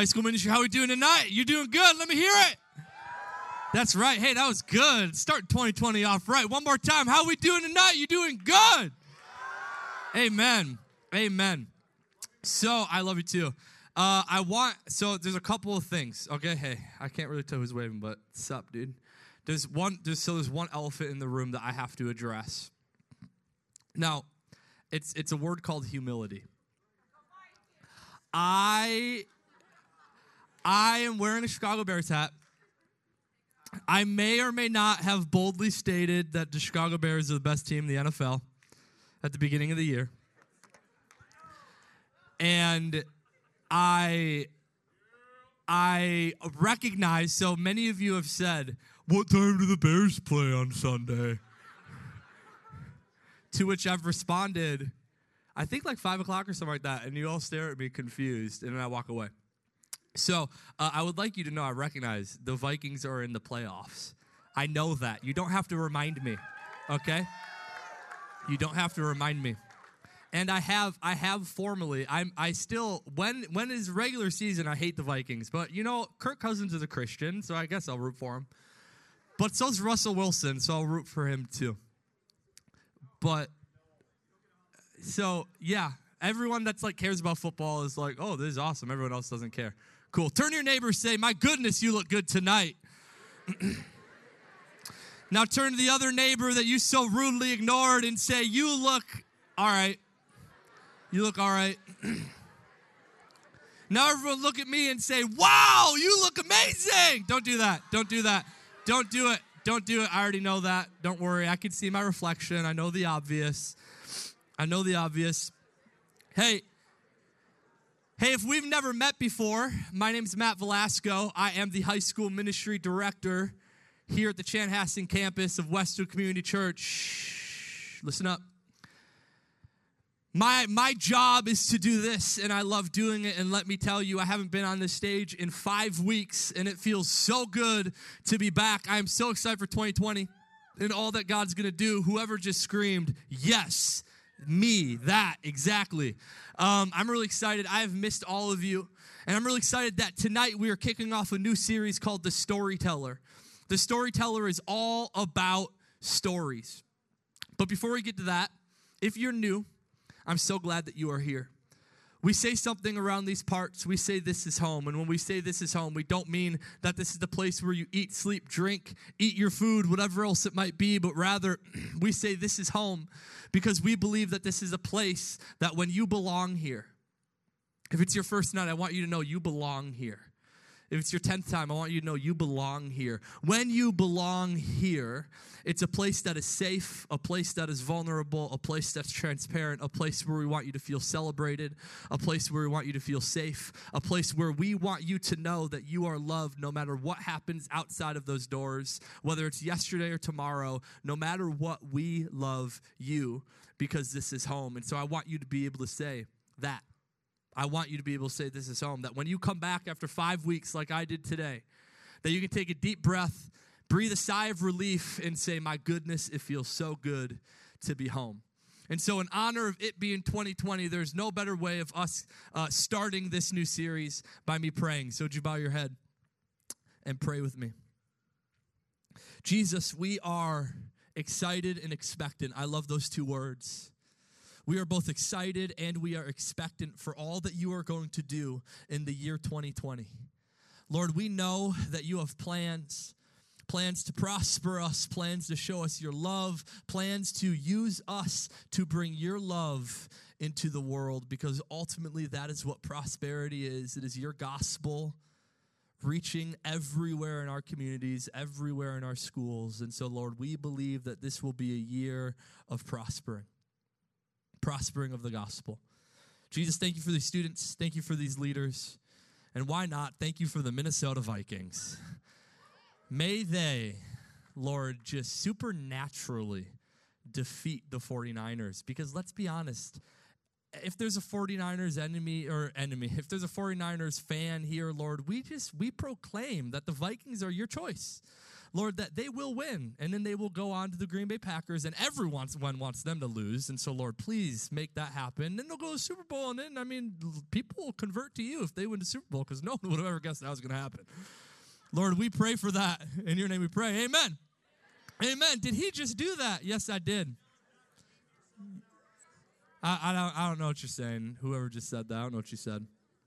High school ministry, how are we doing tonight? You doing good? Let me hear it. That's right. Hey, that was good. Start 2020 off right. One more time. How are we doing tonight? You doing good? Amen. Amen. So, I love you too. So there's a couple of things. Okay, hey, I can't really tell who's waving, but what's up, dude? There's one elephant in the room that I have to address. Now, it's a word called humility. I am wearing a Chicago Bears hat. I may or may not have boldly stated that the Chicago Bears are the best team in the NFL at the beginning of the year. And I recognize, so many of you have said, what time do the Bears play on Sunday? To which I've responded, I think like 5 o'clock or something like that, and you all stare at me confused, and then I walk away. So I would like you to know I recognize the Vikings are in the playoffs. I know that. You don't have to remind me, okay? You don't have to remind me. And I have formally, I still, when is regular season, I hate the Vikings. But, you know, Kirk Cousins is a Christian, so I guess I'll root for him. But so's Russell Wilson, so I'll root for him too. But, so, yeah, everyone that's like cares about football is like, oh, this is awesome. Everyone else doesn't care. Cool. Turn to your neighbor and say, my goodness, you look good tonight. Now turn to the other neighbor that you so rudely ignored and say, you look all right. You look all right. Now everyone look at me and say, wow, you look amazing. Don't do that. Don't do that. Don't do it. Don't do it. I already know that. Don't worry. I can see my reflection. I know the obvious. I know the obvious. Hey, if we've never met before, my name is Matt Velasco. I am the high school ministry director here at the Chanhassen campus of Westwood Community Church. Listen up. My job is to do this, and I love doing it, and let me tell you, I haven't been on this stage in 5 weeks, and it feels so good to be back. I am so excited for 2020 and all that God's going to do. Whoever just screamed, yes, me, that, exactly. I'm really excited. I have missed all of you, and I'm really excited that tonight we are kicking off a new series called The Storyteller. The Storyteller is all about stories. But before we get to that, if you're new, I'm so glad that you are here. We say something around these parts. We say this is home. And when we say this is home, we don't mean that this is the place where you eat, sleep, drink, eat your food, whatever else it might be, but rather we say this is home because we believe that this is a place that when you belong here, if it's your first night, I want you to know you belong here. If it's your 10th time, I want you to know you belong here. When you belong here, it's a place that is safe, a place that is vulnerable, a place that's transparent, a place where we want you to feel celebrated, a place where we want you to feel safe, a place where we want you to know that you are loved no matter what happens outside of those doors, whether it's yesterday or tomorrow, no matter what, we love you because this is home. And so I want you to be able to say that. I want you to be able to say this is home, that when you come back after 5 weeks like I did today, that you can take a deep breath, breathe a sigh of relief, and say, my goodness, it feels so good to be home. And so in honor of it being 2020, there's no better way of us starting this new series by me praying. So would you bow your head and pray with me? Jesus, we are excited and expectant. I love those two words. We are both excited and we are expectant for all that you are going to do in the year 2020. Lord, we know that you have plans to prosper us, plans to show us your love, plans to use us to bring your love into the world, because ultimately that is what prosperity is. It is your gospel reaching everywhere in our communities, everywhere in our schools. And so, Lord, we believe that this will be a year of prospering of the gospel. Jesus, thank you for these students. Thank you for these leaders. And why not, thank you for the Minnesota Vikings. May they, Lord, just supernaturally defeat the 49ers. Because let's be honest, if there's a 49ers if there's a 49ers fan here, Lord, we proclaim that the Vikings are your choice. Lord, that they will win, and then they will go on to the Green Bay Packers, and everyone wants them to lose. And so, Lord, please make that happen. Then they'll go to the Super Bowl, and then, I mean, people will convert to you if they win the Super Bowl, because no one would have ever guessed that was going to happen. Lord, we pray for that. In your name we pray. Amen. Amen. Did he just do that? Yes, I did. I don't know what you're saying. Whoever just said that, I don't know what you said.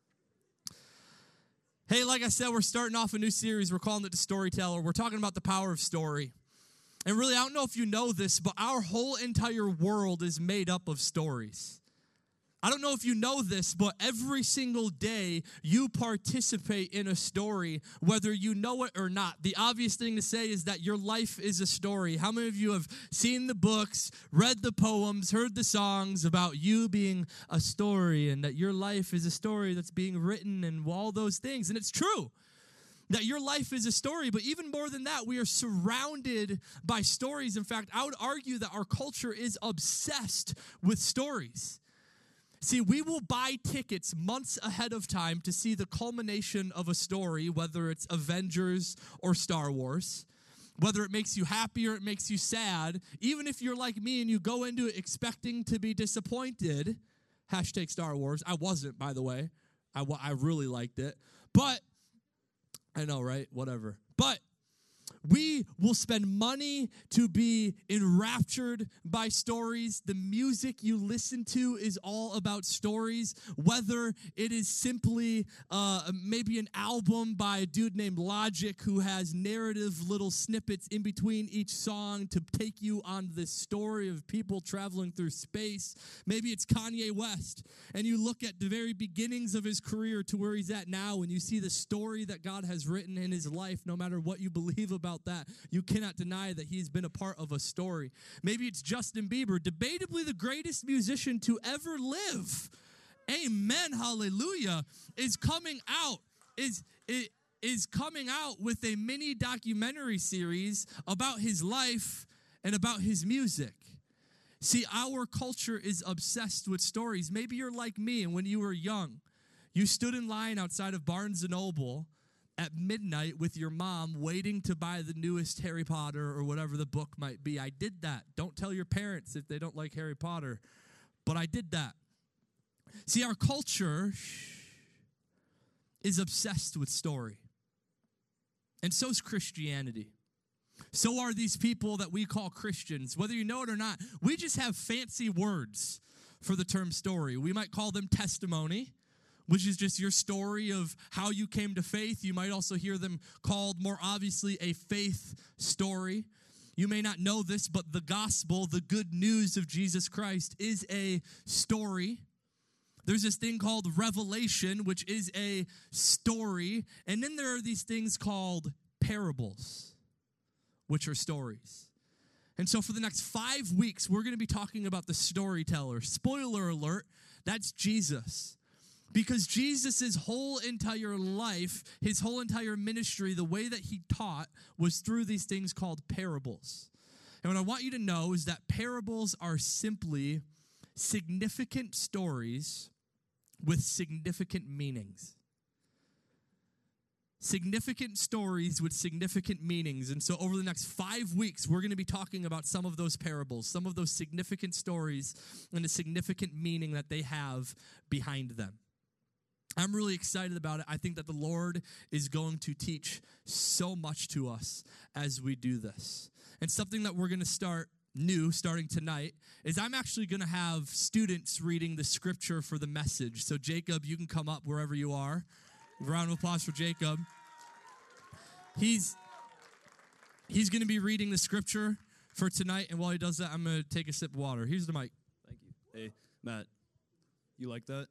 Hey, like I said, we're starting off a new series. We're calling it The Storyteller. We're talking about the power of story. And really, I don't know if you know this, but our whole entire world is made up of stories. I don't know if you know this, but every single day you participate in a story, whether you know it or not. The obvious thing to say is that your life is a story. How many of you have seen the books, read the poems, heard the songs about you being a story and that your life is a story that's being written and all those things? And it's true that your life is a story, but even more than that, we are surrounded by stories. In fact, I would argue that our culture is obsessed with stories. See, we will buy tickets months ahead of time to see the culmination of a story, whether it's Avengers or Star Wars, whether it makes you happy or it makes you sad. Even if you're like me and you go into it expecting to be disappointed, hashtag Star Wars. I wasn't, by the way. I really liked it. But, I know, right? Whatever. But we will spend money to be enraptured by stories. The music you listen to is all about stories, whether it is simply maybe an album by a dude named Logic who has narrative little snippets in between each song to take you on this story of people traveling through space. Maybe it's Kanye West, and you look at the very beginnings of his career to where he's at now, and you see the story that God has written in his life. No matter what you believe about that, you cannot deny that he's been a part of a story. Maybe it's Justin Bieber, debatably the greatest musician to ever live. Amen, hallelujah, is coming out with a mini documentary series about his life and about his music. See, our culture is obsessed with stories. Maybe you're like me, and when you were young, you stood in line outside of Barnes & Noble at midnight with your mom waiting to buy the newest Harry Potter or whatever the book might be. I did that. Don't tell your parents if they don't like Harry Potter, but I did that. See, our culture is obsessed with story, and so is Christianity. So are these people that we call Christians. Whether you know it or not, we just have fancy words for the term story. We might call them testimony, which is just your story of how you came to faith. You might also hear them called, more obviously, a faith story. You may not know this, but the gospel, the good news of Jesus Christ, is a story. There's this thing called revelation, which is a story. And then there are these things called parables, which are stories. And so for the next 5 weeks, we're going to be talking about the storyteller. Spoiler alert, that's Jesus. Because Jesus' whole entire life, his whole entire ministry, the way that he taught was through these things called parables. And what I want you to know is that parables are simply significant stories with significant meanings. Significant stories with significant meanings. And so over the next 5 weeks, we're going to be talking about some of those parables, some of those significant stories and the significant meaning that they have behind them. I'm really excited about it. I think that the Lord is going to teach so much to us as we do this. And something that we're going to start new starting tonight is I'm actually going to have students reading the scripture for the message. So Jacob, you can come up wherever you are. A round of applause for Jacob. He's going to be reading the scripture for tonight, and while he does that, I'm going to take a sip of water. Here's the mic. Thank you. Hey, Matt, you like that?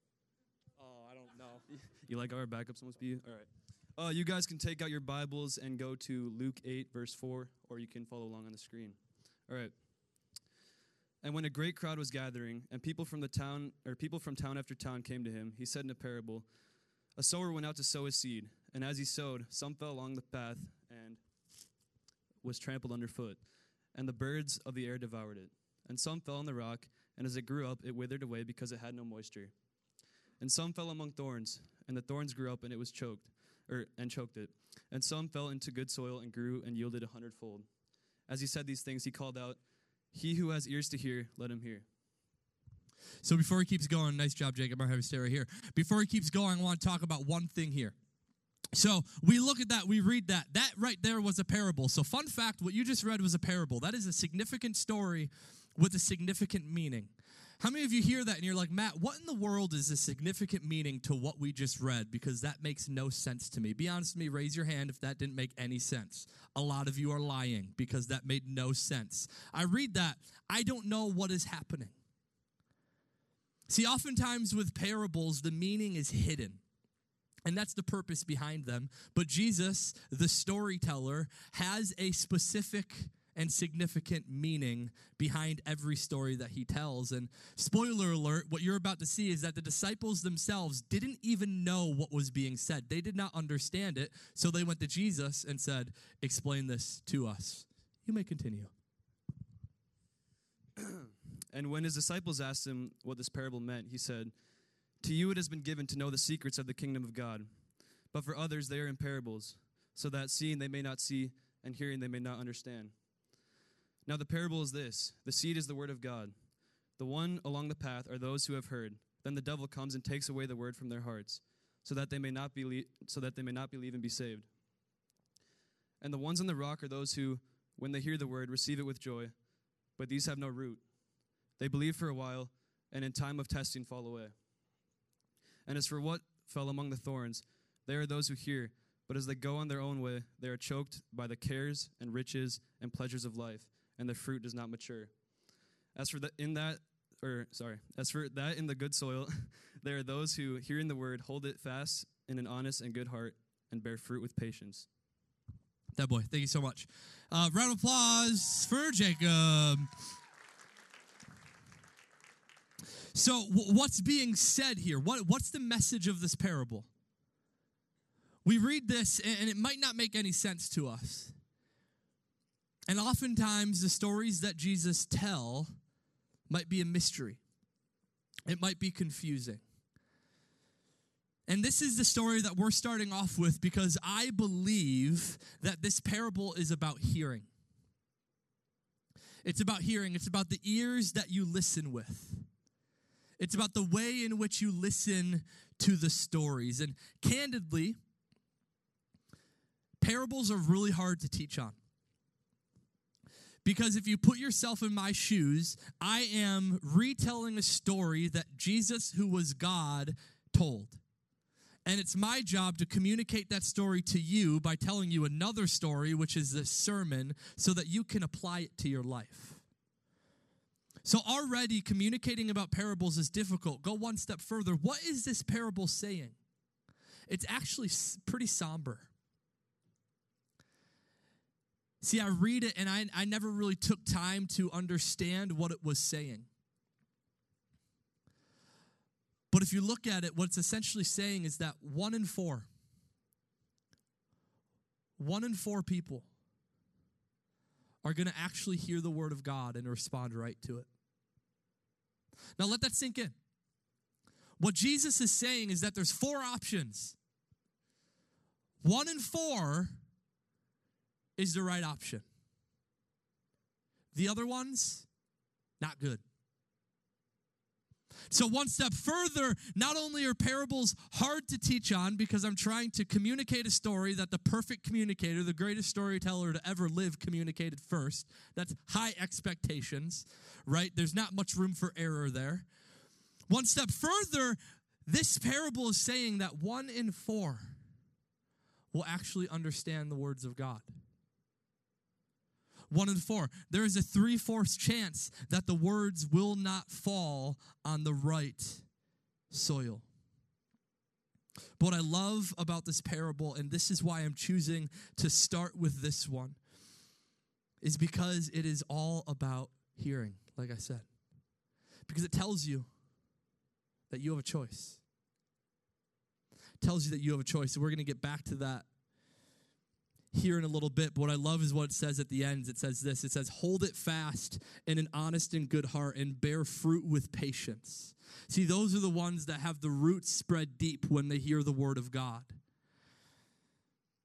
You like our backup's supposed to be? All right. You guys can take out your Bibles and go to Luke 8, verse 4, or you can follow along on the screen. All right. And when a great crowd was gathering, and people from town after town came to him, he said in a parable, a sower went out to sow his seed, and as he sowed, some fell along the path and was trampled underfoot, and the birds of the air devoured it. And some fell on the rock, and as it grew up, it withered away because it had no moisture. And some fell among thorns, and the thorns grew up, and it was choked, and choked it. And some fell into good soil and grew and yielded 100-fold. As he said these things, he called out, "He who has ears to hear, let him hear." So before he keeps going, nice job, Jacob. I'll have you stay right here. Before he keeps going, I want to talk about one thing here. So we look at that, we read that. That right there was a parable. So fun fact, what you just read was a parable. That is a significant story with a significant meaning. How many of you hear that and you're like, Matt, what in the world is a significant meaning to what we just read? Because that makes no sense to me. Be honest with me, raise your hand if that didn't make any sense. A lot of you are lying because that made no sense. I read that, I don't know what is happening. See, oftentimes with parables, the meaning is hidden. And that's the purpose behind them. But Jesus, the storyteller, has a specific and significant meaning behind every story that he tells. And spoiler alert, what you're about to see is that the disciples themselves didn't even know what was being said. They did not understand it. So they went to Jesus and said, "Explain this to us." You may continue. And when his disciples asked him what this parable meant, he said, "To you it has been given to know the secrets of the kingdom of God. But for others they are in parables, so that seeing they may not see, and hearing they may not understand. Now the parable is this: the seed is the word of God. The one along the path are those who have heard. Then the devil comes and takes away the word from their hearts, so that they may not believe and be saved. And the ones on the rock are those who, when they hear the word, receive it with joy. But these have no root. They believe for a while, and in time of testing fall away. And as for what fell among the thorns, they are those who hear, but as they go on their own way, they are choked by the cares and riches and pleasures of life, and the fruit does not mature. As for that in the good soil, there are those who, hearing the word, hold it fast in an honest and good heart, and bear fruit with patience." That boy, thank you so much. Round of applause for Jacob. So what's being said here? What's the message of this parable? We read this, and it might not make any sense to us. And oftentimes, the stories that Jesus tells might be a mystery. It might be confusing. And this is the story that we're starting off with because I believe that this parable is about hearing. It's about hearing. It's about the ears that you listen with. It's about the way in which you listen to the stories. And candidly, parables are really hard to teach on. Because if you put yourself in my shoes, I am retelling a story that Jesus, who was God, told. And it's my job to communicate that story to you by telling you another story, which is this sermon, so that you can apply it to your life. So already communicating about parables is difficult. Go one step further. What is this parable saying? It's actually pretty somber. See, I read it and I never really took time to understand what it was saying. But if you look at it, what it's essentially saying is that 1 in 4 people are going to actually hear the word of God and respond right to it. Now let that sink in. What Jesus is saying is that there's 4 options. 1 in 4 is the right option. The other ones, not good. So one step further, not only are parables hard to teach on because I'm trying to communicate a story that the perfect communicator, the greatest storyteller to ever live, communicated first. That's high expectations, right? There's not much room for error there. One step further, this parable is saying that 1 in 4 will actually understand the words of God. 1 in 4. There is a 3/4 chance that the words will not fall on the right soil. But what I love about this parable, and this is why I'm choosing to start with this one, is because it is all about hearing, like I said. Because it tells you that you have a choice. It tells you that you have a choice. And we're going to get back to that here in a little bit, but what I love is what it says at the end. It says this. It says, hold it fast in an honest and good heart and bear fruit with patience. See, those are the ones that have the roots spread deep when they hear the word of God.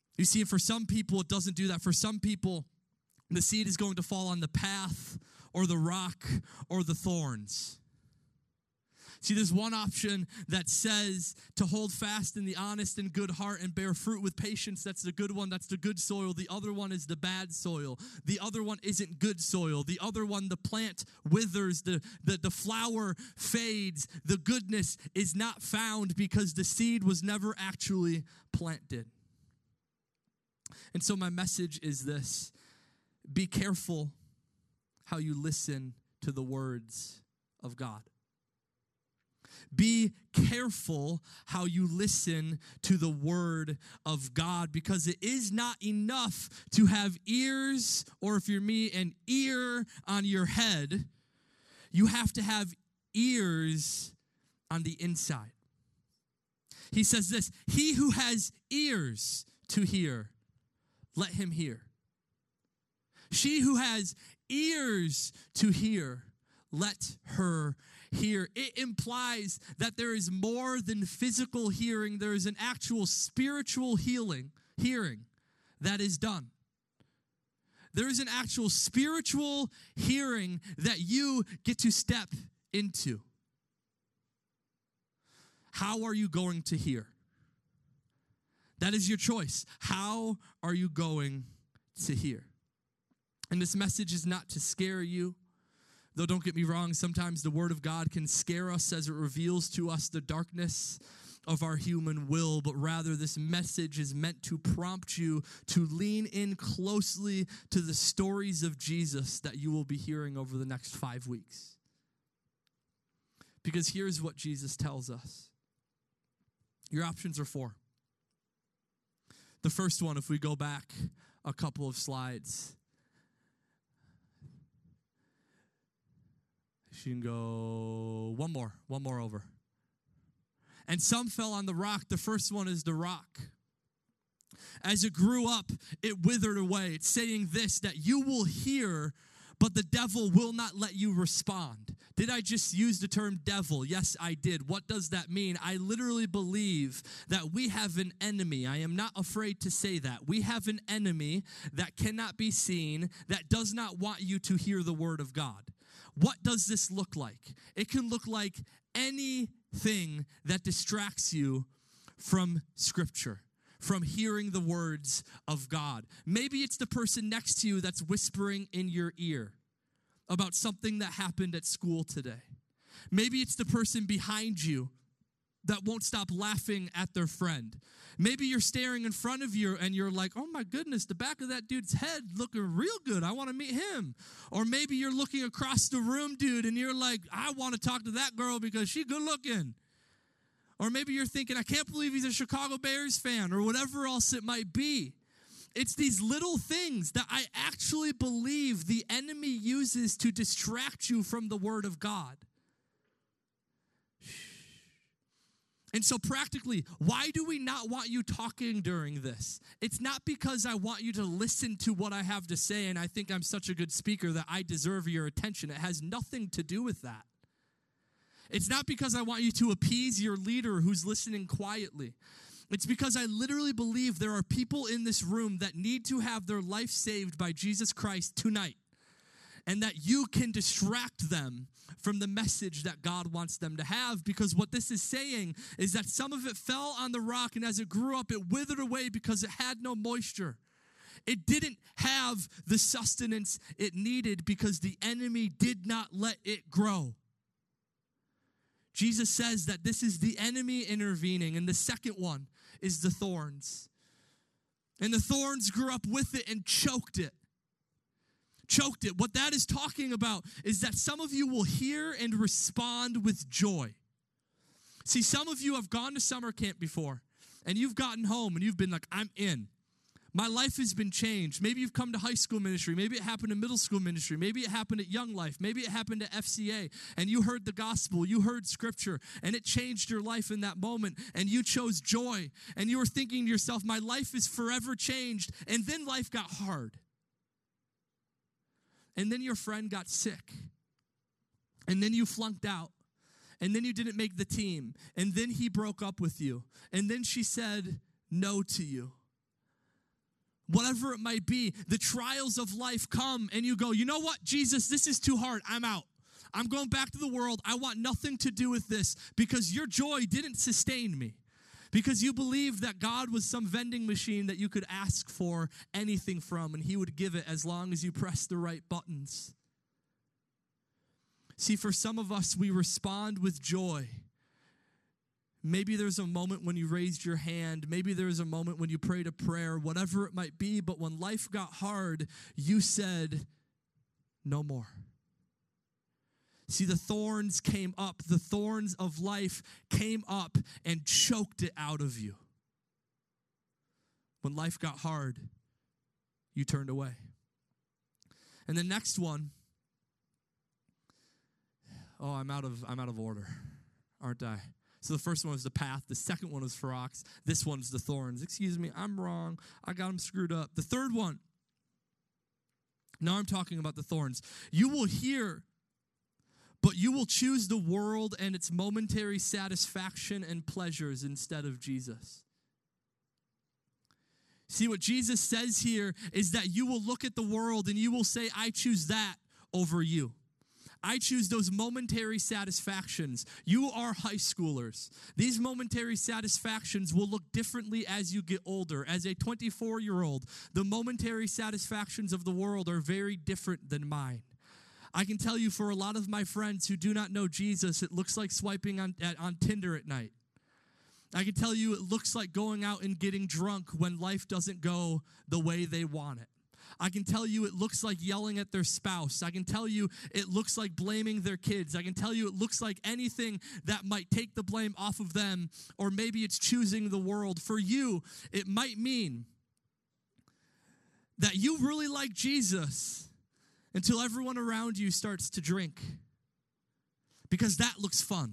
You see, for some people, it doesn't do that. For some people, the seed is going to fall on the path or the rock or the thorns. See, there's one option that says to hold fast in the honest and good heart and bear fruit with patience. That's the good one. That's the good soil. The other one is the bad soil. The other one isn't good soil. The other one, the plant withers. The flower fades. The goodness is not found because the seed was never actually planted. And so my message is this: be careful how you listen to the words of God. Be careful how you listen to the word of God, because it is not enough to have ears, or if you're me, an ear on your head. You have to have ears on the inside. He says this: he who has ears to hear, let him hear. She who has ears to hear, let her hear. It implies that there is more than physical hearing. There is an actual spiritual hearing that is done. There is an actual spiritual hearing that you get to step into. How are you going to hear? That is your choice. How are you going to hear? And this message is not to scare you. Though don't get me wrong, sometimes the word of God can scare us as it reveals to us the darkness of our human will, but rather this message is meant to prompt you to lean in closely to the stories of Jesus that you will be hearing over the next 5 weeks. Because here's what Jesus tells us. Your options are 4. The first one, if we go back a couple of slides, you can go one more over. And some fell on the rock. The first one is the rock. As it grew up, it withered away. It's saying this, that you will hear, but the devil will not let you respond. Did I just use the term devil? Yes, I did. What does that mean? I literally believe that we have an enemy. I am not afraid to say that. We have an enemy that cannot be seen, that does not want you to hear the word of God. What does this look like? It can look like anything that distracts you from Scripture, from hearing the words of God. Maybe it's the person next to you that's whispering in your ear about something that happened at school today. Maybe it's the person behind you that won't stop laughing at their friend. Maybe you're staring in front of you and you're like, oh my goodness, the back of that dude's head looking real good. I want to meet him. Or maybe you're looking across the room, dude, and you're like, I want to talk to that girl because she's good looking. Or maybe you're thinking, I can't believe he's a Chicago Bears fan, or whatever else it might be. It's these little things that I actually believe the enemy uses to distract you from the word of God. And so practically, why do we not want you talking during this? It's not because I want you to listen to what I have to say and I think I'm such a good speaker that I deserve your attention. It has nothing to do with that. It's not because I want you to appease your leader who's listening quietly. It's because I literally believe there are people in this room that need to have their life saved by Jesus Christ tonight, and that you can distract them from the message that God wants them to have, because what this is saying is that some of it fell on the rock, and as it grew up, it withered away because it had no moisture. It didn't have the sustenance it needed because the enemy did not let it grow. Jesus says that this is the enemy intervening, and the second one is the thorns. And the thorns grew up with it and choked it. What that is talking about is that some of you will hear and respond with joy. See, some of you have gone to summer camp before, and you've gotten home, and you've been like, I'm in. My life has been changed. Maybe you've come to high school ministry. Maybe it happened in middle school ministry. Maybe it happened at Young Life. Maybe it happened at FCA, and you heard the gospel. You heard Scripture, and it changed your life in that moment, and you chose joy, and you were thinking to yourself, my life is forever changed, and then life got hard. And then your friend got sick. And then you flunked out. And then you didn't make the team. And then he broke up with you. And then she said no to you. whatever it might be, the trials of life come and you go, you know what, Jesus, this is too hard. I'm out. I'm going back to the world. I want nothing to do with this because your joy didn't sustain me. Because you believed that God was some vending machine that you could ask for anything from and he would give it as long as you pressed the right buttons. See, for some of us, we respond with joy. Maybe there's a moment when you raised your hand. Maybe there's a moment when you prayed a prayer, whatever it might be. But when life got hard, you said, no more. See, the thorns came up. The thorns of life came up and choked it out of you. When life got hard, you turned away. And the next one, I'm out of order, aren't I? So the first one was the path. The second one was Ferox. This one's the thorns. Excuse me, I'm wrong. I got them screwed up. The third one, now I'm talking about the thorns. You will hear, but you will choose the world and its momentary satisfaction and pleasures instead of Jesus. See, what Jesus says here is that you will look at the world and you will say, I choose that over you. I choose those momentary satisfactions. You are high schoolers. These momentary satisfactions will look differently as you get older. As a 24-year-old, the momentary satisfactions of the world are very different than mine. I can tell you for a lot of my friends who do not know Jesus, it looks like swiping on Tinder at night. I can tell you it looks like going out and getting drunk when life doesn't go the way they want it. I can tell you it looks like yelling at their spouse. I can tell you it looks like blaming their kids. I can tell you it looks like anything that might take the blame off of them, or maybe it's choosing the world. For you, it might mean that you really like Jesus until everyone around you starts to drink, because that looks fun.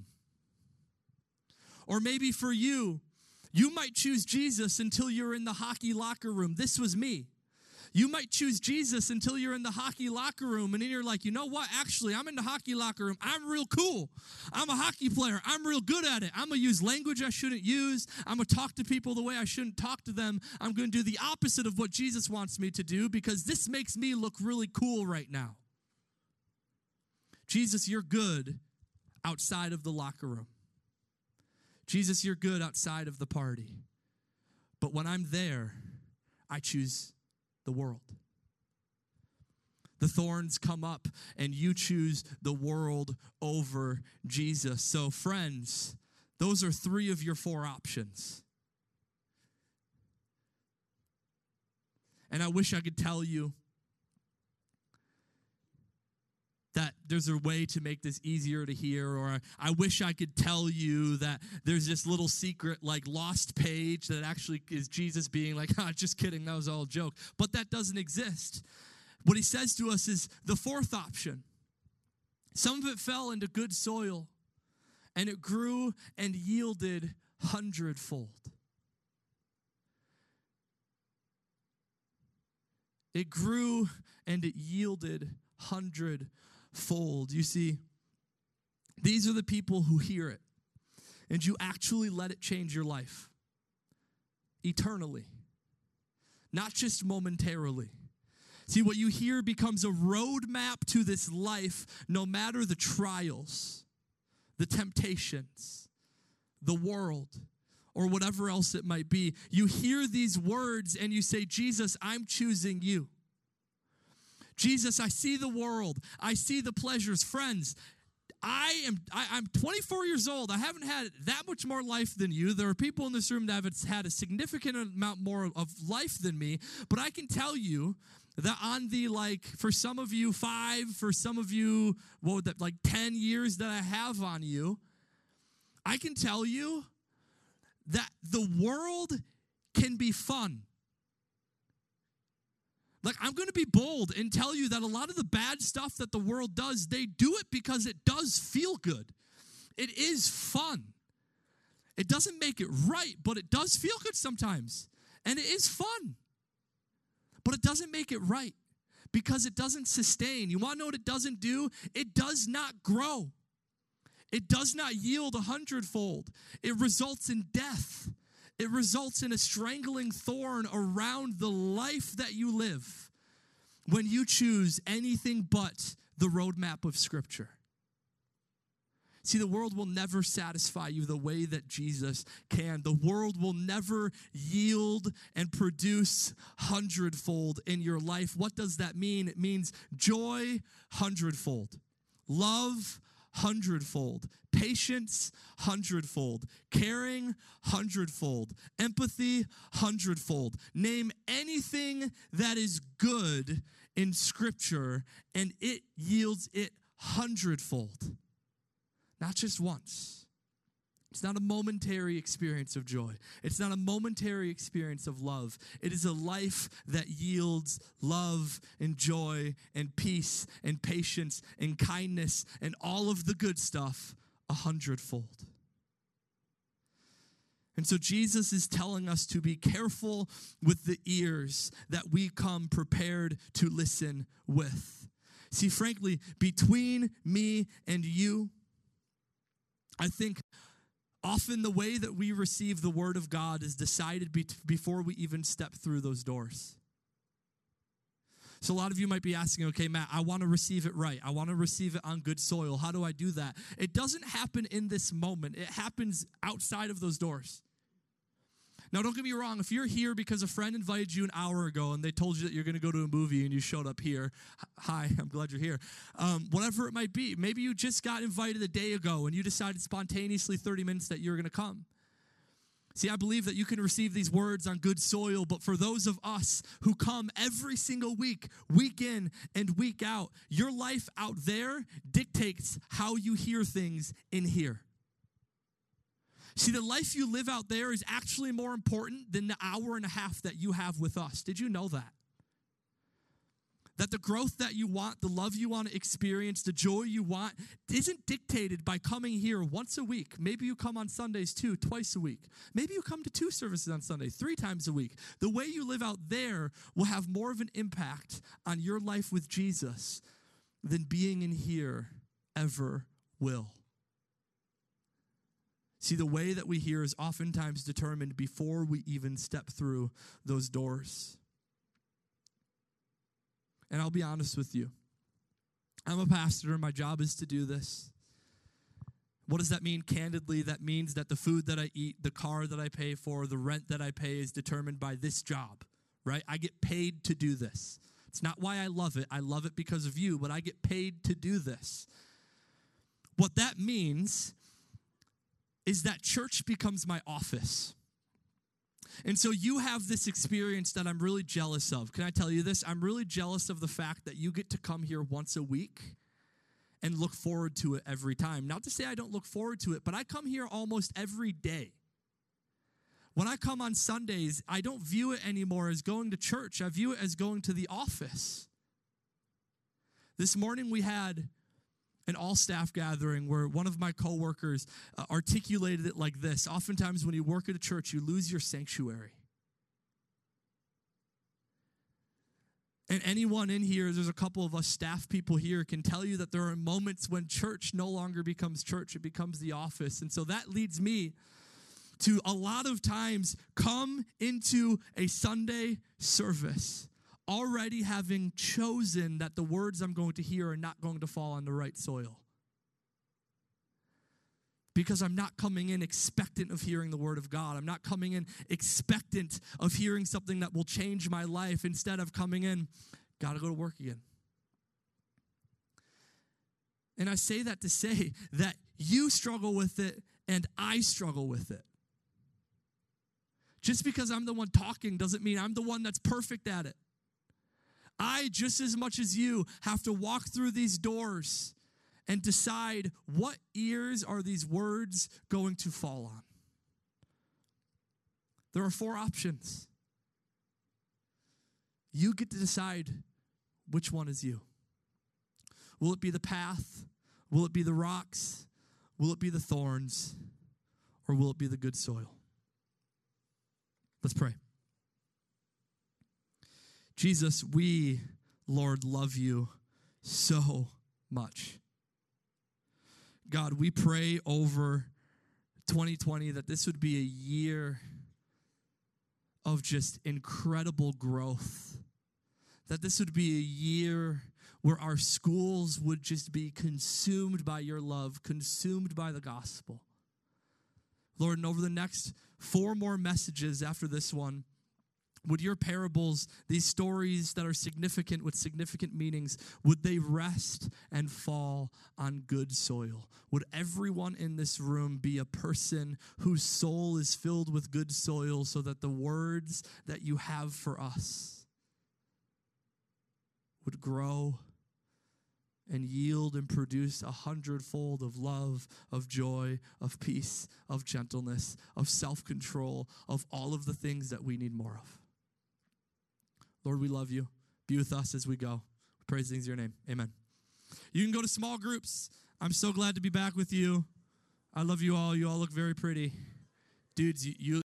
Or maybe for you, you might choose Jesus until you're in the hockey locker room. This was me. You might choose Jesus until you're in the hockey locker room, and then you're like, you know what? Actually, I'm in the hockey locker room. I'm real cool. I'm a hockey player. I'm real good at it. I'm going to use language I shouldn't use. I'm going to talk to people the way I shouldn't talk to them. I'm going to do the opposite of what Jesus wants me to do because this makes me look really cool right now. Jesus, you're good outside of the locker room. Jesus, you're good outside of the party. But when I'm there, I choose the world. The thorns come up and you choose the world over Jesus. So friends, those are 3 of your 4 options. And I wish I could tell you that there's a way to make this easier to hear, or I wish I could tell you that there's this little secret like lost page that actually is Jesus being like, just kidding, that was all a joke. But that doesn't exist. What he says to us is the 4th option. Some of it fell into good soil, and it grew and yielded 100-fold. It grew and it yielded 100-fold. You see, these are the people who hear it, and you actually let it change your life eternally, not just momentarily. See, what you hear becomes a roadmap to this life, no matter the trials, the temptations, the world, or whatever else it might be. You hear these words and you say, Jesus, I'm choosing you. Jesus, I see the world. I see the pleasures. Friends, I'm 24 years old. I haven't had that much more life than you. There are people in this room that have had a significant amount more of life than me. But I can tell you that on the, for some of you, 5, for some of you, 10 years that I have on you, I can tell you that the world can be fun. I'm going to be bold and tell you that a lot of the bad stuff that the world does, they do it because it does feel good. It is fun. It doesn't make it right, but it does feel good sometimes. And it is fun. But it doesn't make it right because it doesn't sustain. You want to know what it doesn't do? It does not grow. It does not yield 100-fold. It results in death. It results in a strangling thorn around the life that you live when you choose anything but the roadmap of Scripture. See, the world will never satisfy you the way that Jesus can. The world will never yield and produce hundredfold in your life. What does that mean? It means joy hundredfold, love hundredfold, patience hundredfold, caring hundredfold, empathy hundredfold. Name anything that is good in Scripture, and it yields it hundredfold. Not just once. It's not a momentary experience of joy. It's not a momentary experience of love. It is a life that yields love and joy and peace and patience and kindness and all of the good stuff a hundredfold. And so Jesus is telling us to be careful with the ears that we come prepared to listen with. See, frankly, between me and you, I think often the way that we receive the Word of God is decided before we even step through those doors. So a lot of you might be asking, okay, Matt, I want to receive it right. I want to receive it on good soil. How do I do that? It doesn't happen in this moment. It happens outside of those doors. Now, don't get me wrong. If you're here because a friend invited you an hour ago and they told you that you're going to go to a movie and you showed up here, hi, I'm glad you're here. Whatever it might be. Maybe you just got invited a day ago and you decided spontaneously 30 minutes that you're going to come. See, I believe that you can receive these words on good soil, but for those of us who come every single week, week in and week out, your life out there dictates how you hear things in here. See, the life you live out there is actually more important than the hour and a half that you have with us. Did you know that? That the growth that you want, the love you want to experience, the joy you want, isn't dictated by coming here once a week. Maybe you come on Sundays too, twice a week. Maybe you come to 2 services on Sunday, 3 times a week. The way you live out there will have more of an impact on your life with Jesus than being in here ever will. See, the way that we hear is oftentimes determined before we even step through those doors. And I'll be honest with you. I'm a pastor. My job is to do this. What does that mean? Candidly, that means that the food that I eat, the car that I pay for, the rent that I pay is determined by this job, right? I get paid to do this. It's not why I love it. I love it because of you, but I get paid to do this. What that means is that church becomes my office. And so you have this experience that I'm really jealous of. Can I tell you this? I'm really jealous of the fact that you get to come here once a week and look forward to it every time. Not to say I don't look forward to it, but I come here almost every day. When I come on Sundays, I don't view it anymore as going to church. I view it as going to the office. This morning we had an all-staff gathering where one of my coworkers articulated it like this. Oftentimes when you work at a church, you lose your sanctuary. And anyone in here, there's a couple of us staff people here, can tell you that there are moments when church no longer becomes church, it becomes the office. And so that leads me to a lot of times come into a Sunday service already having chosen that the words I'm going to hear are not going to fall on the right soil. Because I'm not coming in expectant of hearing the word of God. I'm not coming in expectant of hearing something that will change my life. Instead of coming in, got to go to work again. And I say that to say that you struggle with it and I struggle with it. Just because I'm the one talking doesn't mean I'm the one that's perfect at it. I, just as much as you, have to walk through these doors and decide what ears are these words going to fall on. There are 4 options. You get to decide which one is you. Will it be the path? Will it be the rocks? Will it be the thorns? Or will it be the good soil? Let's pray. Jesus, we, Lord, love you so much. God, we pray over 2020 that this would be a year of just incredible growth. That this would be a year where our schools would just be consumed by your love, consumed by the gospel. Lord, and over the next 4 more messages after this one, would your parables, these stories that are significant with significant meanings, would they rest and fall on good soil? Would everyone in this room be a person whose soul is filled with good soil so that the words that you have for us would grow and yield and produce 100-fold of love, of joy, of peace, of gentleness, of self-control, of all of the things that we need more of? Lord, we love you. Be with us as we go. We praise things in your name. Amen. You can go to small groups. I'm so glad to be back with you. I love you all. You all look very pretty. Dudes, you